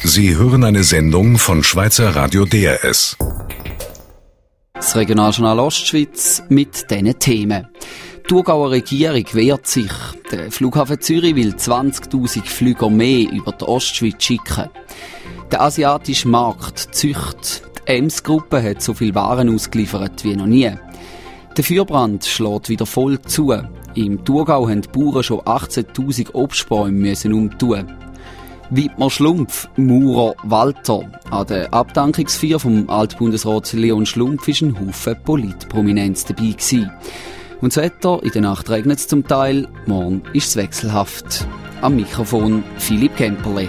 Sie hören eine Sendung von Schweizer Radio DRS. Das Regionaljournal Ostschweiz mit diesen Themen. Die Thurgauer Regierung wehrt sich. Der Flughafen Zürich will 20'000 Flüger mehr über die Ostschweiz schicken. Der asiatische Markt züchtet. Die Ems-Gruppe hat so viel Waren ausgeliefert wie noch nie. Der Feuerbrand schlägt wieder voll zu. Im Thurgau haben die Bauern schon 18'000 Obstbäume umtun. Widmer Schlumpf, Maurer, Walter. An der Abdankungsfeier vom Altbundesrat Leon Schlumpf war ein Haufen Politprominenz dabei gewesen. Und das Wetter, in der Nacht regnet es zum Teil, morgen ist es wechselhaft. Am Mikrofon Philipp Kemperle.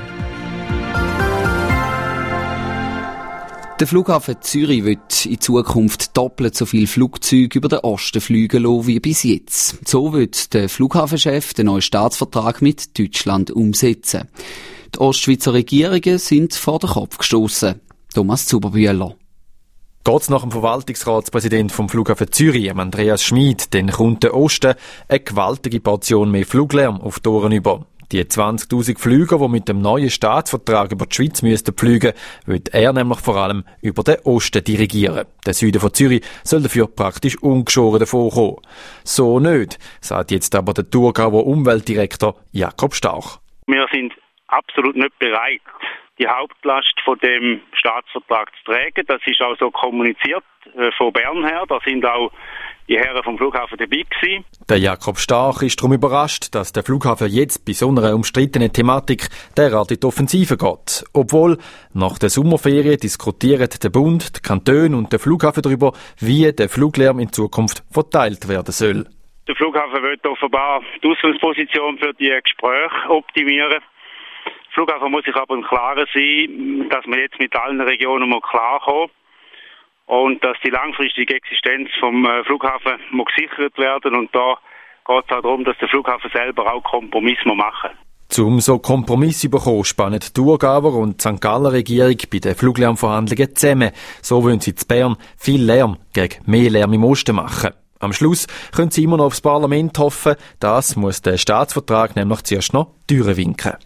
Der Flughafen Zürich wird in Zukunft doppelt so viele Flugzeuge über den Osten fliegen lassen wie bis jetzt. So wird der Flughafenchef den neuen Staatsvertrag mit Deutschland umsetzen. Die Ostschweizer Regierungen sind vor den Kopf gestossen. Thomas Zuberbühler. Geht's nach dem Verwaltungsratspräsident vom Flughafen Zürich, Andreas Schmid, dann kommt der Osten eine gewaltige Portion mehr Fluglärm auf die Ohren über. Die 20'000 Flüger, die mit dem neuen Staatsvertrag über die Schweiz müssten fliegen, wird er nämlich vor allem über den Osten dirigieren. Der Süden von Zürich soll dafür praktisch ungeschoren davonkommen. So nicht, sagt jetzt aber der Thurgauer Umweltdirektor Jakob Stauch. Wir sind absolut nicht bereit, die Hauptlast von dem Staatsvertrag zu tragen. Das ist auch so kommuniziert von Bern her. Da sind auch die Herren vom Flughafen dabei gewesen. Der Jakob Stach ist darum überrascht, dass der Flughafen jetzt bei so einer umstrittenen Thematik derart in die Offensive geht. Obwohl, nach der Sommerferien diskutieren der Bund, die Kantone und der Flughafen darüber, wie der Fluglärm in Zukunft verteilt werden soll. Der Flughafen will offenbar die Ausgangsposition für die Gespräche optimieren. Der Flughafen muss sich aber im Klaren sein, dass man jetzt mit allen Regionen klarkommen und dass die langfristige Existenz vom Flughafen gesichert werden. Und da geht es auch darum, dass der Flughafen selber auch Kompromisse machen muss. Um so Kompromisse zu bekommen, spannen die Thurgauer und die St. Galler Regierung bei den Fluglärmverhandlungen zusammen. So wollen sie in Bern viel Lärm gegen mehr Lärm im Osten machen. Am Schluss können sie immer noch aufs Parlament hoffen. Das muss der Staatsvertrag nämlich zuerst noch durchwinken.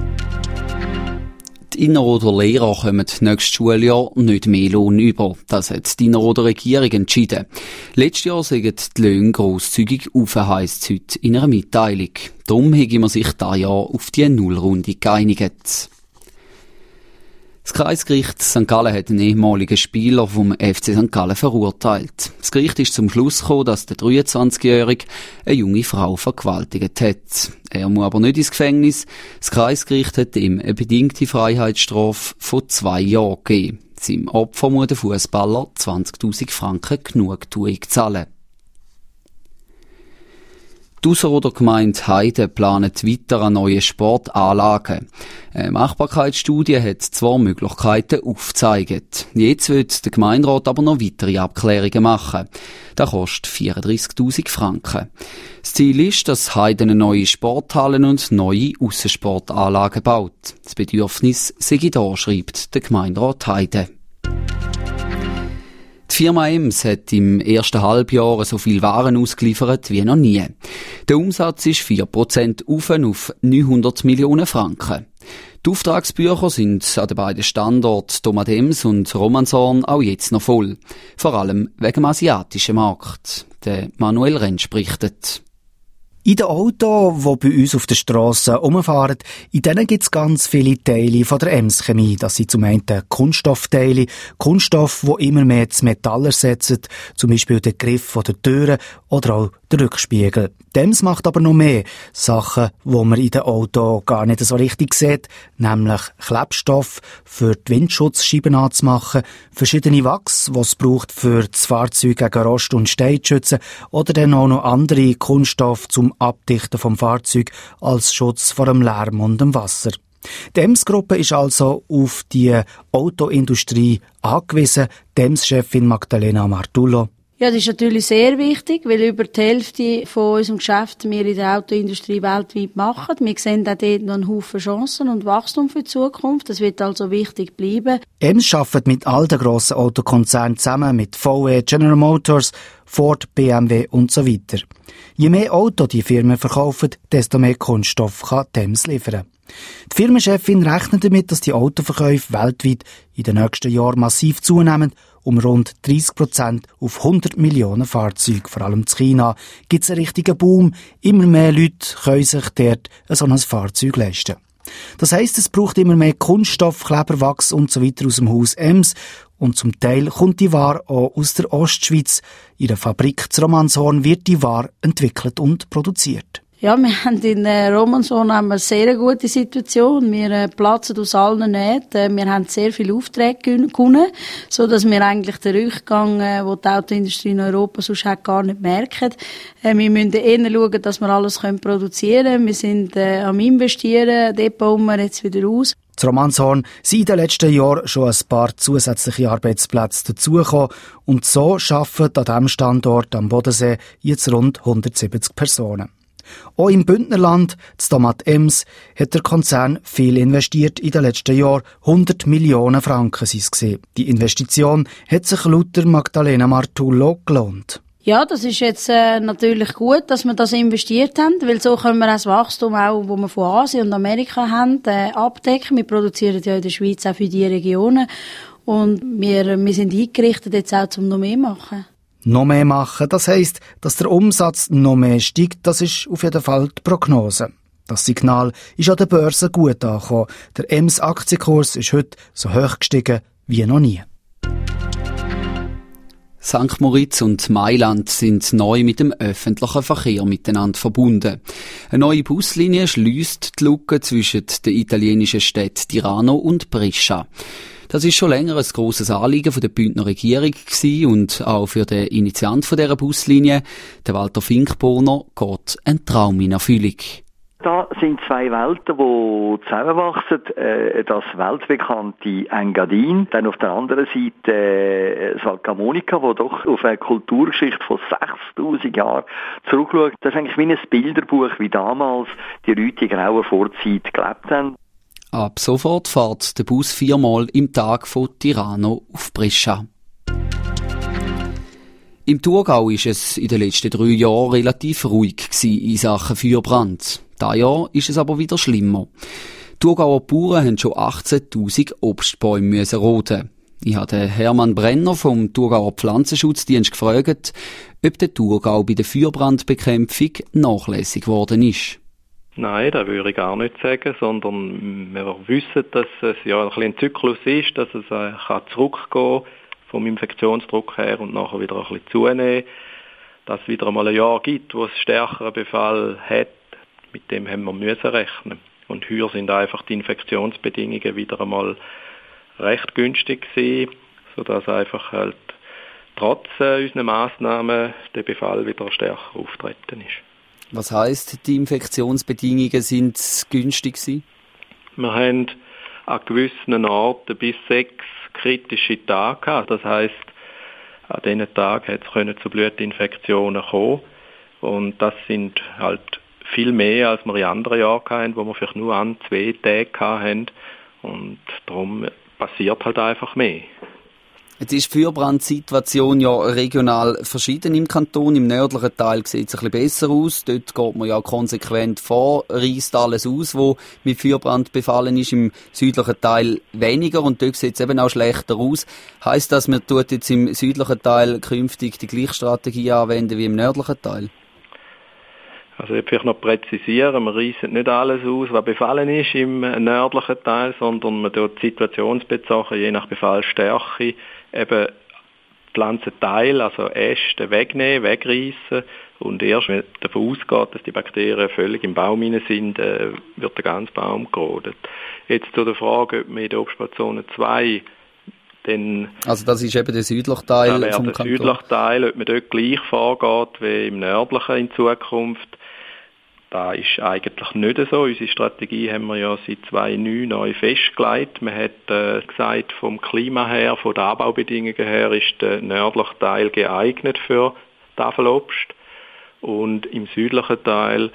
Die Innerrhoder Lehrer kommen nächstes Schuljahr nicht mehr Lohn über. Das hat die Innerrhoder Regierung entschieden. Letztes Jahr sind die Löhne grosszügig auf, heisst es heute in einer Mitteilung. Darum haben wir sich dieses Jahr auf die Nullrunde geeinigt. Das Kreisgericht St. Gallen hat einen ehemaligen Spieler vom FC St. Gallen verurteilt. Das Gericht ist zum Schluss gekommen, dass der 23-Jährige eine junge Frau vergewaltigt hat. Er muss aber nicht ins Gefängnis. Das Kreisgericht hat ihm eine bedingte Freiheitsstrafe von 2 Jahren gegeben. Seinem Opfer muss der Fußballer 20'000 Franken Genugtuung zahlen. Die Ausserrhoder Gemeinde Heide plant weiter an neue Sportanlagen. Eine Machbarkeitsstudie hat 2 Möglichkeiten aufgezeigt. Jetzt wird der Gemeinderat aber noch weitere Abklärungen machen. Das kostet 34'000 Franken. Das Ziel ist, dass Heide neue Sporthallen und neue Aussensportanlagen baut. Das Bedürfnis sei da, schreibt der Gemeinderat Heide. Die Firma Ems hat im ersten Halbjahr so viel Waren ausgeliefert wie noch nie. Der Umsatz ist 4% auf 900 Millionen Franken. Die Auftragsbücher sind an den beiden Standorten Thomas Ems und Romanshorn auch jetzt noch voll. Vor allem wegen dem asiatischen Markt. Der Manuel Rentsch berichtet. In den Autos, die bei uns auf der Strasse rumfahren, in denen gibt es ganz viele Teile von der Ems-Chemie. Das sind zum einen Kunststoffteile, Kunststoff, die immer mehr das Metall ersetzen, zum Beispiel den Griff der Türen oder auch den Rückspiegel. Die Ems macht aber noch mehr Sachen, die man in den Autos gar nicht so richtig sieht, nämlich Klebstoff für die Windschutzscheiben anzumachen, verschiedene Wachs, die es braucht, für das Fahrzeug gegen Rost und Stein zu schützen, oder dann auch noch andere Kunststoffe zum Abdichten vom Fahrzeug als Schutz vor dem Lärm und dem Wasser. Die Ems-Gruppe ist also auf die Autoindustrie angewiesen. Die Ems-Chefin Magdalena Martullo. Ja, das ist natürlich sehr wichtig, weil über die Hälfte von unserem Geschäft wir in der Autoindustrie weltweit machen. Wir sehen auch dort noch einen Haufen Chancen und Wachstum für die Zukunft. Das wird also wichtig bleiben. Ems arbeitet mit all den grossen Autokonzernen zusammen, mit VW, General Motors, Ford, BMW und so weiter. Je mehr Autos die Firmen verkaufen, desto mehr Kunststoff kann die Ems liefern. Die Firmenchefin rechnet damit, dass die Autoverkäufe weltweit in den nächsten Jahren massiv zunehmen. Um rund 30% auf 100 Millionen Fahrzeuge, vor allem in China, gibt es einen richtigen Boom. Immer mehr Leute können sich dort so ein Fahrzeug leisten. Das heisst, es braucht immer mehr Kunststoff, Kleberwachs und so weiter aus dem Haus Ems. Und zum Teil kommt die Ware auch aus der Ostschweiz. In der Fabrik zu Romanshorn wird die Ware entwickelt und produziert. Ja, wir haben in Romanshorn eine sehr gute Situation. Wir platzen aus allen Nähten. Wir haben sehr viele Aufträge gewonnen, sodass wir eigentlich den Rückgang, den die Autoindustrie in Europa sonst hat, gar nicht merken. Wir müssen eher schauen, dass wir alles produzieren können. Wir sind am Investieren, dort bauen wir jetzt wieder aus. Zu Romanshorn sind in den letzten Jahren schon ein paar zusätzliche Arbeitsplätze dazugekommen und so arbeiten an diesem Standort am Bodensee jetzt rund 170 Personen. Auch im Bündnerland, zu Tomat Ems, hat der Konzern viel investiert in den letzten Jahren. 100 Millionen Franken sind es gewesen. Die Investition hat sich laut Magdalena Martullo gelohnt. Ja, das ist jetzt natürlich gut, dass wir das investiert haben, weil so können wir das Wachstum auch, das wir von Asien und Amerika haben, abdecken. Wir produzieren ja in der Schweiz auch für diese Regionen und wir sind eingerichtet jetzt auch, um noch mehr zu machen. Noch mehr machen, das heisst, dass der Umsatz noch mehr steigt, das ist auf jeden Fall die Prognose. Das Signal ist an der Börse gut angekommen. Der Ems-Aktienkurs ist heute so hoch gestiegen wie noch nie. St. Moritz und Mailand sind neu mit dem öffentlichen Verkehr miteinander verbunden. Eine neue Buslinie schliesst die Lücke zwischen den italienischen Städten Tirano und Brescia. Das ist schon länger ein grosses Anliegen der Bündner Regierung gewesen und auch für den Initiant dieser Buslinie, den Walter Finkbohner, geht ein Traum in Erfüllung. Da sind zwei Welten, die zusammenwachsen. Das weltbekannte Engadin, dann auf der anderen Seite das Val Camonica, das doch auf eine Kulturgeschichte von 6000 Jahren zurückschaut. Das ist eigentlich wie ein Bilderbuch, wie damals die Leute in grauer Vorzeit gelebt haben. Ab sofort fährt der Bus 4-mal im Tag von Tirano auf Brescia. Im Thurgau ist es in den letzten 3 Jahren relativ ruhig gewesen in Sachen Feuerbrand. Dieses Jahr ist es aber wieder schlimmer. Die Thurgauer Bauern haben schon 18.000 Obstbäume roden. Ich habe Hermann Brenner vom Thurgauer Pflanzenschutzdienst gefragt, ob der Thurgau bei der Feuerbrandbekämpfung nachlässig geworden ist. Nein, das würde ich gar nicht sagen, sondern wir wissen, dass es ja ein Zyklus ist, dass es zurückgehen kann vom Infektionsdruck her und nachher wieder ein bisschen zunehmen. Dass es wieder einmal ein Jahr gibt, wo es stärkeren Befall hat, mit dem haben wir müssen rechnen. Und heuer sind einfach die Infektionsbedingungen wieder einmal recht günstig gewesen, sodass einfach halt trotz unserer Massnahmen der Befall wieder stärker auftreten ist. Was heisst, die Infektionsbedingungen sind günstig gewesen? Wir haben an gewissen Orten bis 6 kritische Tage gehabt. Das heisst, an diesen Tagen hat es zu Blutinfektionen kommen. Und das sind halt viel mehr, als wir in anderen Jahren hatten, wo wir vielleicht nur 1-2 Tage hatten. Und darum passiert halt einfach mehr. Jetzt ist die Feuerbrandsituation ja regional verschieden im Kanton. Im nördlichen Teil sieht es ein bisschen besser aus. Dort geht man ja konsequent vor, reisst alles aus, wo mit Feuerbrand befallen ist. Im südlichen Teil weniger und dort sieht es eben auch schlechter aus. Heisst das, man tut jetzt im südlichen Teil künftig die gleiche Strategie anwenden wie im nördlichen Teil? Also ich vielleicht noch präzisieren, man reisst nicht alles aus, was befallen ist im nördlichen Teil, sondern man tut situationsbezogen, je nach Befallstärke, eben Pflanzenteile, also Äste wegnehmen, wegreißen und erst wenn davon ausgeht, dass die Bakterien völlig im Baum hinein sind, wird der ganze Baum gerodet. Jetzt zu der Frage, ob man in der Obstbauzone 2 also das ist eben der südliche Teil vom Kanton. Der südliche Teil, ob man dort gleich vorgeht wie im nördlichen in Zukunft, das ist eigentlich nicht so. Unsere Strategie haben wir ja seit 2009 neu festgelegt. Man hat gesagt, vom Klima her, von den Anbaubedingungen her, ist der nördliche Teil geeignet für Tafelobst. Und im südlichen Teil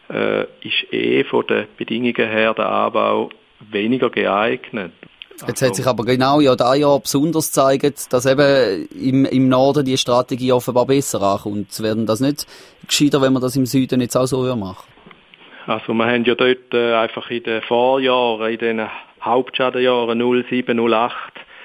ist von den Bedingungen her der Anbau weniger geeignet. Jetzt hat sich aber genau ja dieses Jahr besonders gezeigt, dass eben im Norden die Strategie offenbar besser ankommt. Wäre das nicht gescheiter, wenn man das im Süden jetzt auch so machen? Also wir haben ja dort einfach in den Vorjahren, in den Hauptschadenjahren 07, 08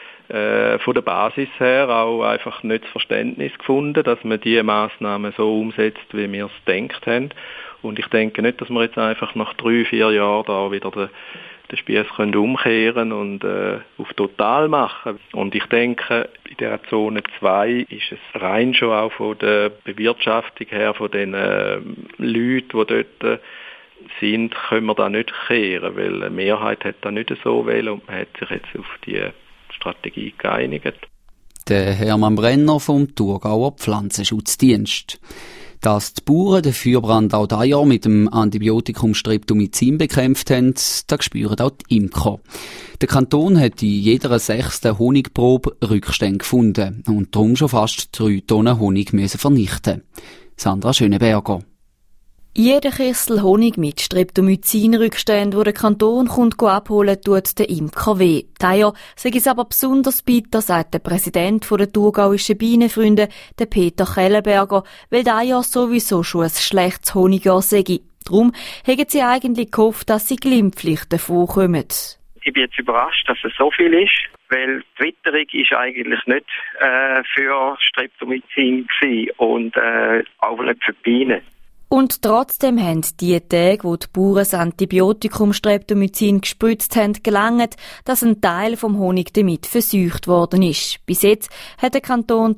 von der Basis her auch einfach nicht das Verständnis gefunden, dass man diese Massnahmen so umsetzt, wie wir es gedacht haben. Und ich denke nicht, dass wir jetzt einfach nach 3-4 Jahren da wieder den Spieß können umkehren und auf total machen. Und ich denke, in der Zone 2 ist es rein schon auch von der Bewirtschaftung her, von den Leuten, die dort sind, können wir da nicht kehren, weil eine Mehrheit hat da nicht so wählen und man hat sich jetzt auf die Strategie geeinigt. Der Hermann Brenner vom Thurgauer Pflanzenschutzdienst. Dass die Bauern den Feuerbrand auch dieses Jahr mit dem Antibiotikum Streptomycin bekämpft haben, das spüren auch die Imker. Der Kanton hat in jeder 6. Honigprobe Rückstände gefunden und darum schon fast 3 Tonnen Honig müssen vernichten. Sandra Schöneberger. Jeder Kessel Honig mit Streptomycin-Rückständen, wo der Kanton kommt abholen, tut der Imker weh. Dieses Jahr sei es aber besonders bitter, sagt der Präsident der thurgauischen Bienenfreunde, der Peter Kellenberger, weil dieses Jahr sowieso schon ein schlechtes Honigjahr sei. Darum haben sie eigentlich gehofft, dass sie glimpflich davonkommen. Ich bin jetzt überrascht, dass es so viel ist, weil die Witterung ist eigentlich nicht für Streptomycin gewesen und auch nicht für die Bienen. Und trotzdem haben die Tage, wo die Bauern das Antibiotikum Streptomycin gespritzt haben, gelangt, dass ein Teil vom Honig damit verseucht worden ist. Bis jetzt hat der Kanton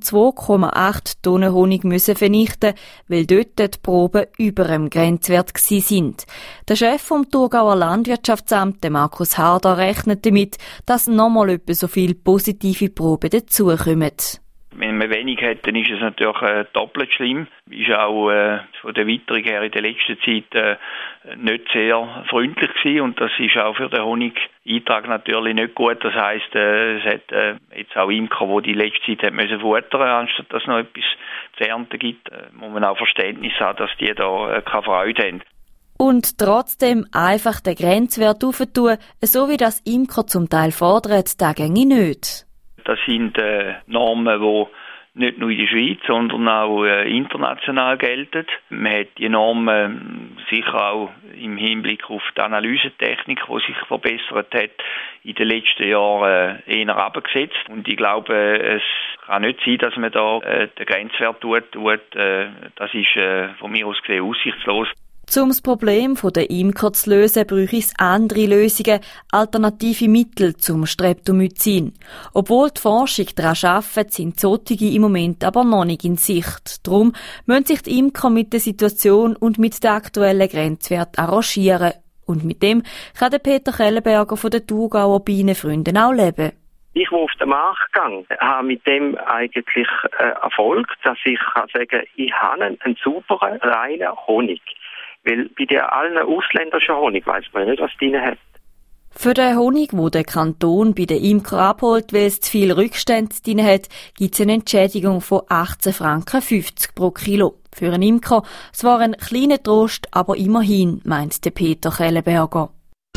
2,8 Tonnen Honig müssen vernichten, weil dort die Proben über dem Grenzwert sind. Der Chef vom Thurgauer Landwirtschaftsamt, Markus Harder, rechnet damit, dass nochmal etwa so viele positive Proben dazukommen. Wenn man wenig hat, dann ist es natürlich doppelt schlimm. Ist auch von der Witterung her in der letzten Zeit nicht sehr freundlich gewesen und das ist auch für den Honigeintrag natürlich nicht gut. Das heisst, es hat jetzt auch Imker, die letzte Zeit hat müssen futtern, anstatt dass es noch etwas zu ernten gibt, muss man auch Verständnis haben, dass die da keine Freude haben. Und trotzdem einfach den Grenzwert aufzutun, so wie das Imker zum Teil fordert, das ginge nicht. Das sind Normen, die nicht nur in der Schweiz, sondern auch international gelten. Man hat die Normen sicher auch im Hinblick auf die Analysetechnik, die sich verbessert hat, in den letzten Jahren eher herabgesetzt. Und ich glaube, es kann nicht sein, dass man da den Grenzwert tut. Das ist von mir aus gesehen aussichtslos. Um das Problem der Imker zu lösen, bräuchte es andere Lösungen, alternative Mittel zum Streptomycin. Obwohl die Forschung daran arbeitet, sind solche im Moment aber noch nicht in Sicht. Darum müssen sich die Imker mit der Situation und mit den aktuellen Grenzwerten arrangieren. Und mit dem kann der Peter Kellenberger von den Thurgauer Bienenfreunden auch leben. Ich, der auf den Markt gehe, habe mit dem eigentlich Erfolg, dass ich kann sagen, ich habe einen sauberen, reinen Honig. Weil bei allen ausländischen Honig weiss man nicht, was drin hat. Für den Honig, den der Kanton bei den Imker abholt, weil es zu viel Rückstände drin hat, gibt es eine Entschädigung von 18,50 Franken pro Kilo. Für einen Imker zwar ein kleiner Trost, aber immerhin, meint der Peter Kellenberger.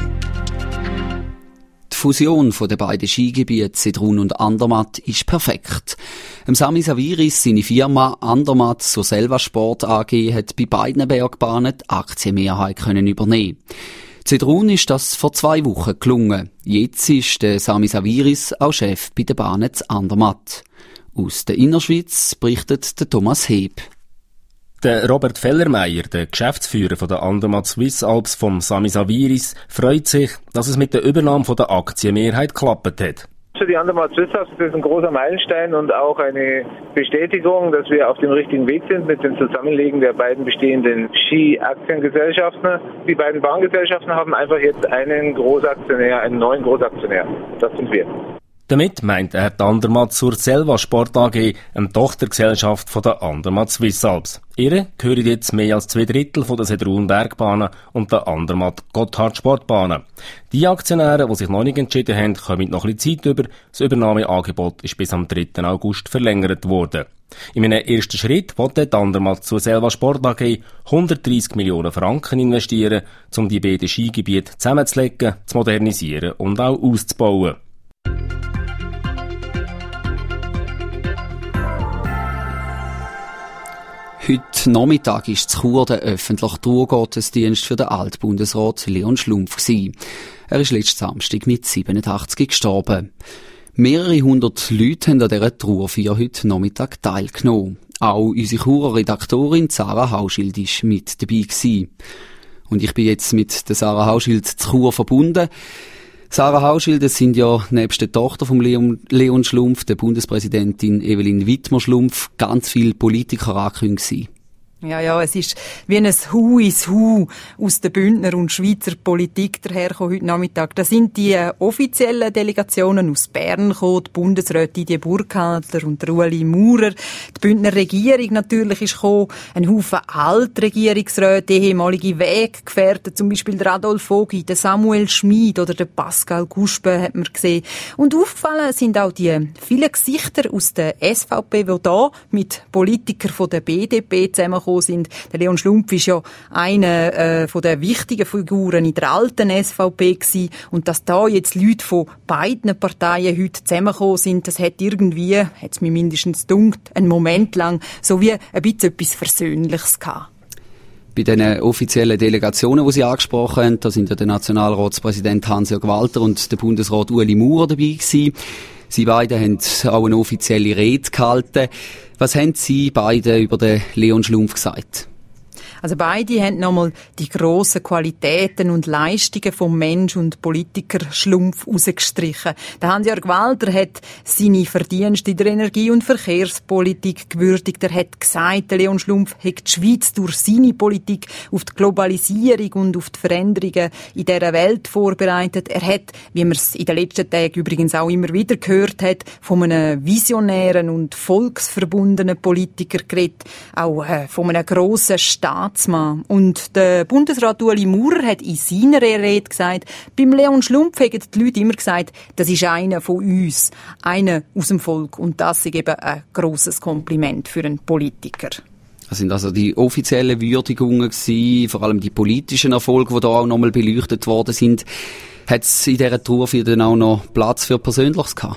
Die Fusion der beiden Skigebiete Sedrun und Andermatt ist perfekt. Sami Saviris, seine Firma Andermatt Surselva Sport AG, hat bei beiden Bergbahnen die Aktienmehrheit übernehmen. Sedrun ist das vor 2 Wochen gelungen. Jetzt ist der Sami Saviris auch Chef bei den Bahnen Andermatt. Aus der Innerschweiz berichtet der Thomas Heb. Der Robert Fellermeier, der Geschäftsführer von der Andermatt Swiss Alps vom Sami Saviris, freut sich, dass es mit der Übernahme von der Aktienmehrheit geklappt hat. Für die Andermatt Swiss Alps ist das ein großer Meilenstein und auch eine Bestätigung, dass wir auf dem richtigen Weg sind mit dem Zusammenlegen der beiden bestehenden Ski-Aktiengesellschaften. Die beiden Bahngesellschaften haben einfach jetzt einen Großaktionär, einen neuen Großaktionär. Das sind wir. Damit meint er die Andermatt Surselva Sport AG, eine Tochtergesellschaft von der Andermatt Swiss Alps. Ihr gehören jetzt mehr als 2/3 von der Sedrun Bergbahnen und der Andermatt Gotthard Sportbahnen. Die Aktionäre, die sich noch nicht entschieden haben, kommen noch ein bisschen Zeit über. Das Übernahmeangebot ist bis am 3. August verlängert worden. In einem ersten Schritt wollte die Andermatt Surselva Sport AG 130 Millionen Franken investieren, um die beiden Skigebiete zusammenzulegen, zu modernisieren und auch auszubauen. Heute Nachmittag ist zu Chur der öffentliche Trauergottesdienst für den Altbundesrat Leon Schlumpf gewesen. Er ist letzten Samstag mit 87 gestorben. Mehrere hundert Leute haben an dieser Trauerfeier heute Nachmittag teilgenommen. Auch unsere Churer Redaktorin Sarah Hauschild war mit dabei gewesen. Und ich bin jetzt mit der Sarah Hauschild zu Chur verbunden. Sarah Hauschild, es sind ja nebst der Tochter von Leon Schlumpf, der Bundespräsidentin Evelyn Wittmer-Schlumpf, ganz viele Politiker angekündigt gewesen. Ja, es ist wie ein Hu ins Hu aus der Bündner und Schweizer Politik dahergekommen heute Nachmittag. Da sind die offiziellen Delegationen aus Bern gekommen, die Bundesräte Didier Burkhalter und Ueli Maurer. Die Bündner Regierung natürlich ist gekommen, ein Haufen Altregierungsräte, ehemalige Weggefährten, zum Beispiel der Adolf Vogi, der Samuel Schmid oder der Pascal Guspe hat man gesehen. Und aufgefallen sind auch die vielen Gesichter aus der SVP, die da mit Politikern von der BDP zusammengekommen sind. Der Leon Schlumpf ist ja eine von der wichtigen Figuren in der alten SVP gewesen. Und dass da jetzt Leute von beiden Parteien heute zusammengekommen sind, das hat irgendwie, hat's mir mindestens gedunkt, einen Moment lang so wie ein bisschen etwas Versöhnliches gehabt. Bei den offiziellen Delegationen, die Sie angesprochen haben, da sind ja der Nationalratspräsident Hans-Jörg Walter und der Bundesrat Ueli Maurer dabei gewesen. Sie beide haben auch eine offizielle Rede gehalten. Was haben Sie beide über den Leon Schlumpf gesagt? Also beide haben nochmal die grossen Qualitäten und Leistungen vom Mensch und Politiker Schlumpf rausgestrichen. Der Hans-Jörg Walter hat seine Verdienste in der Energie- und Verkehrspolitik gewürdigt. Er hat gesagt, der Leon Schlumpf hat die Schweiz durch seine Politik auf die Globalisierung und auf die Veränderungen in dieser Welt vorbereitet. Er hat, wie man es in den letzten Tagen übrigens auch immer wieder gehört hat, von einem visionären und volksverbundenen Politiker geredet, auch von einem grossen Staatsmann. Und der Bundesrat Ueli Maurer hat in seiner Rede gesagt, beim Leon Schlumpf haben die Leute immer gesagt, das ist einer von uns, einer aus dem Volk. Und das ist eben ein grosses Kompliment für einen Politiker. Das sind also die offiziellen Würdigungen gewesen, vor allem die politischen Erfolge, die da auch nochmal beleuchtet worden sind. Hat es in dieser Trauerfeier dann auch noch Platz für Persönliches gehabt?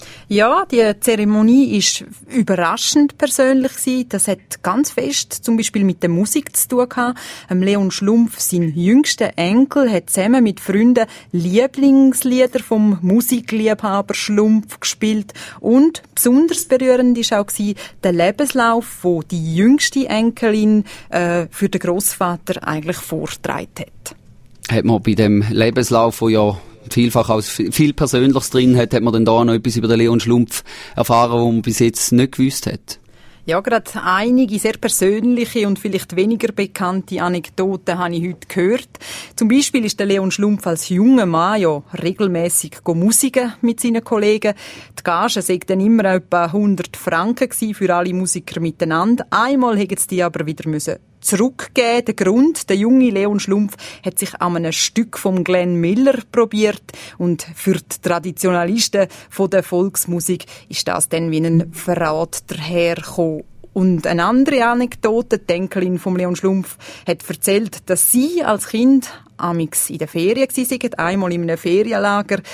Ja, die Zeremonie ist überraschend persönlich gewesen. Das hat ganz fest zum Beispiel mit der Musik zu tun gehabt. Leon Schlumpf, sein jüngster Enkel, hat zusammen mit Freunden Lieblingslieder vom Musikliebhaber Schlumpf gespielt. Und besonders berührend war auch der Lebenslauf, wo die jüngste Enkelin für den Grossvater eigentlich vorgetragen hat. Hat man bei dem Lebenslauf, wo ja vielfach auch viel Persönliches drin hat man dann da noch etwas über den Leon Schlumpf erfahren, was man bis jetzt nicht gewusst hat? Ja, gerade einige sehr persönliche und vielleicht weniger bekannte Anekdoten habe ich heute gehört. Zum Beispiel ist der Leon Schlumpf als junger Mann ja regelmässig musiken mit seinen Kollegen. Die Gage sei dann immer etwa 100 Franken gewesen für alle Musiker miteinander. Einmal hätten sie die aber wieder zurückgeben. Der Grund, der junge Leon Schlumpf hat sich an einem Stück vom Glenn Miller probiert und für die Traditionalisten von der Volksmusik ist das dann wie ein Verrat dahergekommen. Und eine andere Anekdote, die Enkelin von Leon Schlumpf hat erzählt, dass sie als Kind amix in der Ferien waren, einmal in einem Ferienlager,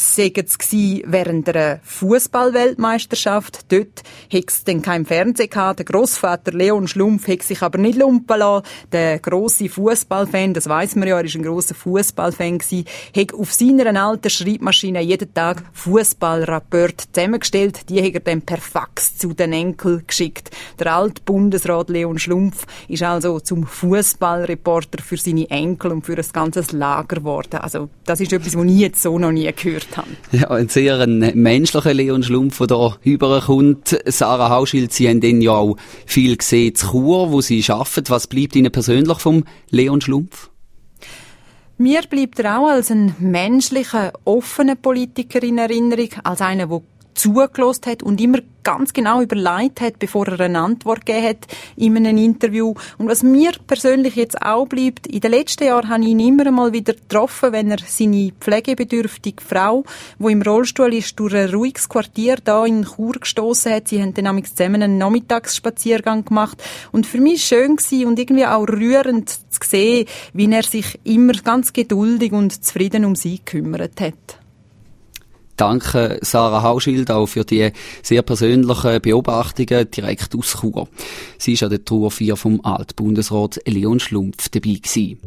während der Fußball-Weltmeisterschaft. Dort hat es dann kein Fernsehen gehabt. Der Grossvater Leon Schlumpf hat sich aber nicht lumpen lassen. Der grosse Fußballfan, das weiss man ja, er war ein grosser Fußballfan, hat auf seiner alten Schreibmaschine jeden Tag Fußballrapporte zusammengestellt. Die hat er dann per Fax zu den Enkel geschickt. Der alte Bundesrat Leon Schlumpf ist also zum Fußballreporter für seine Enkel und für ein ganzes Lager geworden. Also das ist etwas, was ich jetzt so noch nie gehört habe. Ja, ein sehr menschlicher Leon Schlumpf, der da rüberkommt. Sarah Hauschild, Sie haben dann ja auch viel gesehen zu Chur, wo Sie arbeiten. Was bleibt Ihnen persönlich vom Leon Schlumpf? Mir bleibt er auch als ein menschlicher, offener Politiker in Erinnerung, als einer, der zugelassen hat und immer ganz genau überlegt hat, bevor er eine Antwort gegeben hat in einem Interview. Und was mir persönlich jetzt auch bleibt, in den letzten Jahren habe ich ihn immer mal wieder getroffen, wenn er seine pflegebedürftige Frau, die im Rollstuhl ist, durch ein ruhiges Quartier da in Chur gestossen hat. Sie haben dann zusammen einen Nachmittagsspaziergang gemacht. Und für mich schön gewesen und irgendwie auch rührend zu sehen, wie er sich immer ganz geduldig und zufrieden um sie gekümmert hat. Danke Sarah Hauschild auch für die sehr persönlichen Beobachtungen direkt aus Chur. Sie war an der Trauerfeier vom Altbundesrat Leon Schlumpf dabei gewesen.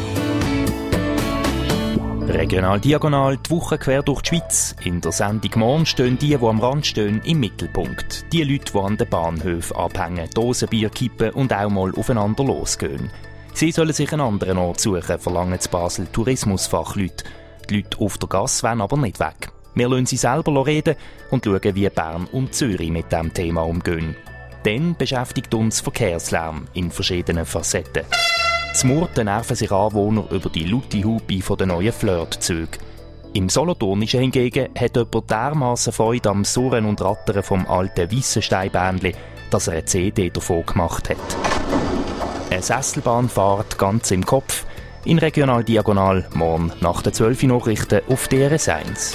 Regional Diagonal, die Woche quer durch die Schweiz. In der Sendung morgen stehen die am Rand stehen, im Mittelpunkt. Die Leute, die an den Bahnhöfen abhängen, Dosenbier kippen und auch mal aufeinander losgehen. Sie sollen sich einen anderen Ort suchen, verlangen zu Basel Tourismusfachleute. Die Leute auf der Gasse wollen aber nicht weg. Wir lassen sie selber reden und schauen, wie Bern und Zürich mit diesem Thema umgehen. Dann beschäftigt uns Verkehrslärm in verschiedenen Facetten. Zum Murten nerven sich Anwohner über die laute Hupe der neuen Flirtzüge. Im Solothurnischen hingegen hat jemand dermassen Freude am Surren und Rattern vom alten Weissensteinbähnli, dass er eine CD davon gemacht hat. Eine Sesselbahnfahrt ganz im Kopf. In Regional Diagonal, morgen nach den 12 Nachrichten auf DRS1.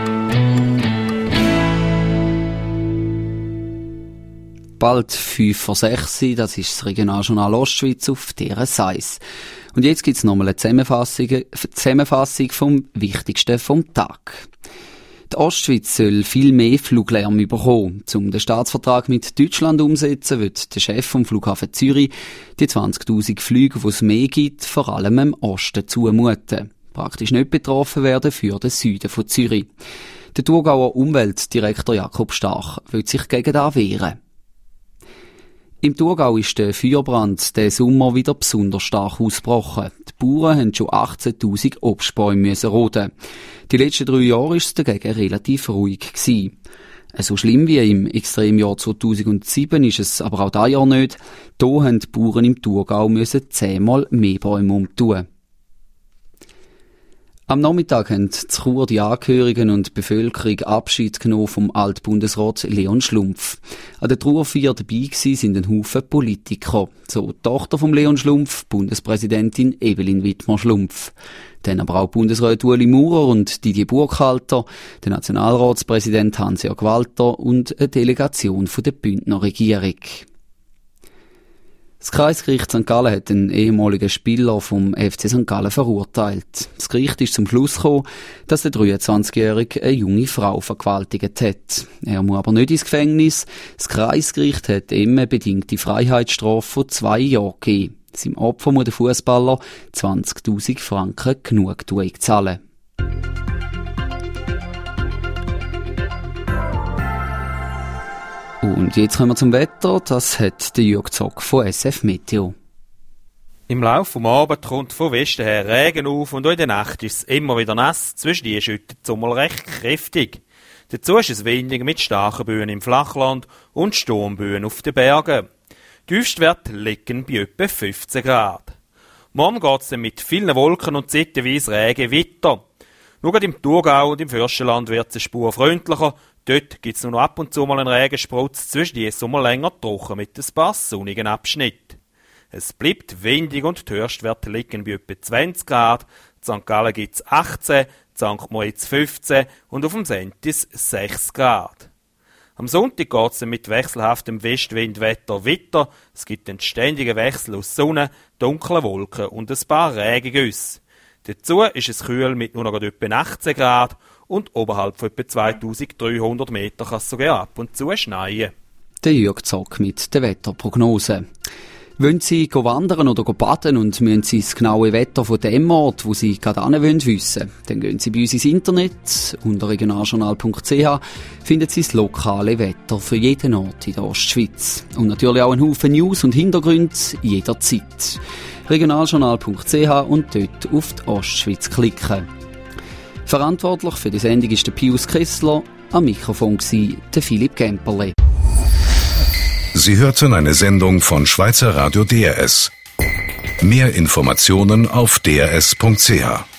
Bald 5:06, das ist das Regionaljournal Ostschweiz auf DRS1. Und jetzt gibt's nochmal eine Zusammenfassung vom Wichtigsten vom Tag. Die Ostschweiz soll viel mehr Fluglärm bekommen. Um den Staatsvertrag mit Deutschland umzusetzen, wird der Chef vom Flughafen Zürich die 20.000 Flüge, die es mehr gibt, vor allem im Osten zumuten. Praktisch nicht betroffen werden für den Süden von Zürich. Der Thurgauer Umweltdirektor Jakob Stach will sich gegen das wehren. Im Thurgau ist der Feuerbrand diesen Sommer wieder besonders stark ausgebrochen. Die Bauern haben schon 18.000 Obstbäume roden. Die letzten 3 Jahre war es dagegen relativ ruhig gewesen. So schlimm wie im Extremjahr 2007 ist es aber auch dieses Jahr nicht. Hier haben die Bauern im Thurgau 10-mal mehr Bäume umtun. Am Nachmittag haben in Chur die Angehörigen und die Bevölkerung Abschied genommen vom Altbundesrat Leon Schlumpf. An der Trauerfeier dabei sind ein Haufen Politiker. So die Tochter von Leon Schlumpf, Bundespräsidentin Evelyn Wittmer-Schlumpf. Dann aber auch Bundesrat Ueli Maurer und Didier Burkhalter, der Nationalratspräsident Hans-Jörg Walter und eine Delegation von der Bündner Regierung. Das Kreisgericht St. Gallen hat einen ehemaligen Spieler vom FC St. Gallen verurteilt. Das Gericht ist zum Schluss gekommen, dass der 23-Jährige eine junge Frau vergewaltigt hat. Er muss aber nicht ins Gefängnis. Das Kreisgericht hat ihm eine bedingte Freiheitsstrafe von 2 Jahren gegeben. Seinem Opfer muss der Fußballer 20.000 Franken Genugtuung zahlen. Und jetzt kommen wir zum Wetter. Das hat der Jürg Zock von SF Meteo. Im Laufe des Abends kommt von Westen her Regen auf und auch in der Nacht ist es immer wieder nass. Zwischen die schüttet es mal recht kräftig. Dazu ist es windig mit starken Böen im Flachland und Sturmböen auf den Bergen. Die Tiefstwerte liegen bei etwa 15 Grad. Morgen geht es dann mit vielen Wolken und zeitweise Regen weiter. Nur im Thurgau und im Fürstenland wird es eine Spur freundlicher. Dort gibt es nur noch ab und zu mal einen Regensprutz, zwischen die Sommer länger trocken mit ein paar sonnigen Abschnitten. Es bleibt windig und die Höchstwerte liegen bei etwa 20 Grad. In St. Gallen gibt es 18, in St. Moritz 15 und auf dem Sentis 6 Grad. Am Sonntag geht es mit wechselhaftem Westwindwetter weiter. Es gibt einen ständigen Wechsel aus Sonne, dunklen Wolken und ein paar Regengüsse. Dazu ist es kühl mit nur noch etwa 18 Grad und oberhalb von etwa 2300 Meter kann es sogar ab und zu schneien. Der Jürg Zock mit der Wetterprognose. Wollen Sie wandern oder baden und müssen Sie das genaue Wetter von dem Ort, wo Sie gerade hin wissen, dann gehen Sie bei uns ins Internet. Unter regionaljournal.ch finden Sie das lokale Wetter für jeden Ort in der Ostschweiz. Und natürlich auch einen Haufen News und Hintergründe jederzeit. regionaljournal.ch und dort auf die Ostschweiz klicken. Verantwortlich für die Sendung ist der Pius Kessler, am Mikrofon war der Philipp Gemperle. Sie hörten eine Sendung von Schweizer Radio DRS. Mehr Informationen auf drs.ch.